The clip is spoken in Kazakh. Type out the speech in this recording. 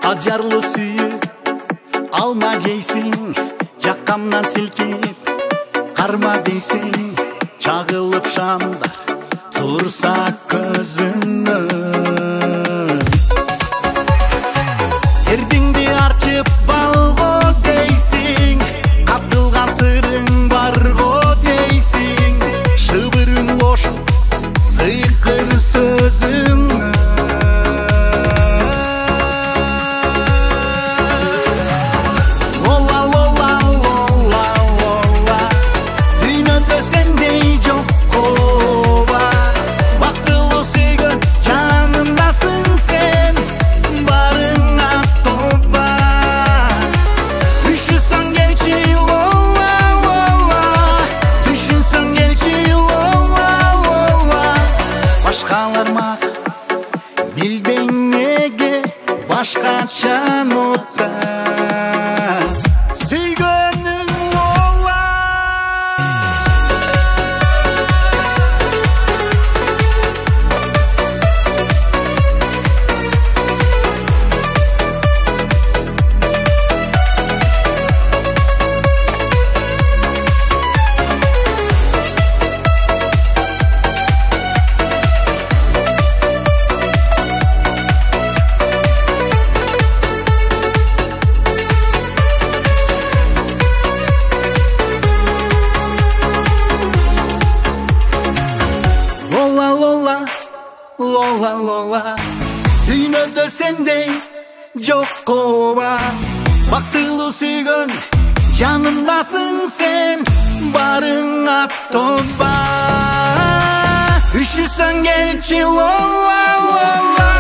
ажарлы сүйүп алма жейсиң, жаккамдан силкип карма дейсиң, чагылып шамда турса көзүңө. Эрдиңди арчып балго дейсиң, капылган сырың барго дейсиң, шыбырың лош сыйкыр сөзүңө. Билбейм неге башкача нота сүйгөнүң ола. Lola lola, dүйнөдө сендей жок ооба. Бактылуу сүйгөн жанымдасың сен, барыңа тоба. Үшүсөң келчи лола лола.